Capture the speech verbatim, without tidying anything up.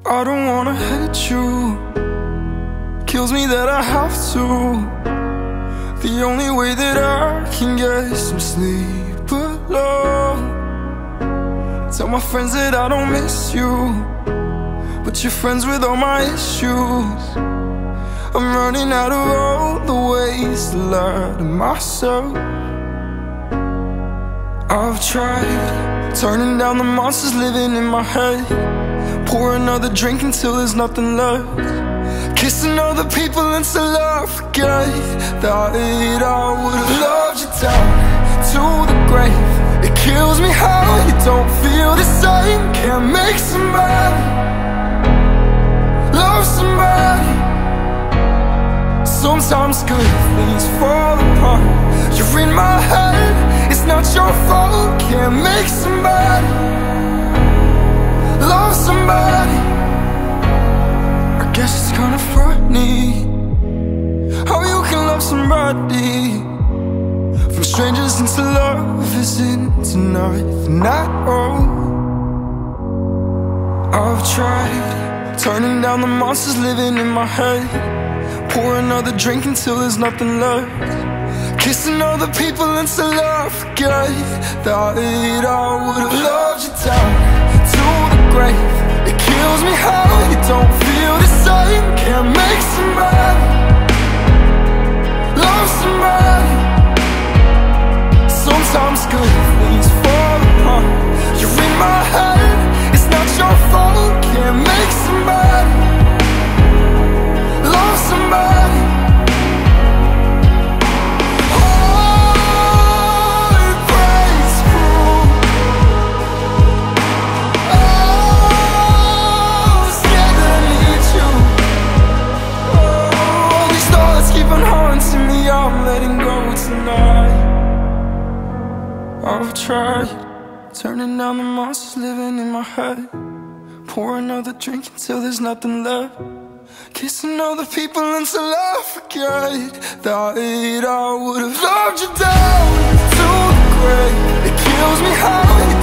I don't wanna hate you. Kills me that I have to. The only way that I can get some sleep alone. Tell my friends that I don't miss you, but you're friends with all my issues. I'm running out of all the ways to lie to myself. I've tried turning down the monsters living in my head. Pour another drink until there's nothing left. Kissing other people until I forget that I would've loved you down to the grave. It kills me how you don't feel the same. Can't make somebody love somebody. Sometimes good things fall apart. You're in my head, it's not your fault. Can't make somebody love somebody. I guess it's kinda funny how you can love somebody. From strangers into love isn't nothing at all. I've tried turning down the monsters living in my head. Pour another drink until there's nothing left. Kissing other people until I forget that I would've loved you down to the grave. It kills me how you don't feel the same. Can't make somebody love somebody. Sometimes good things fall apart. You're in my head, it's not your fault. Can't make somebody love somebody. I'm letting go tonight. I've tried turning down the monsters living in my head. Pour another drink until there's nothing left. Kissing other people until I forget that I would've loved you down to the grave. It kills me how you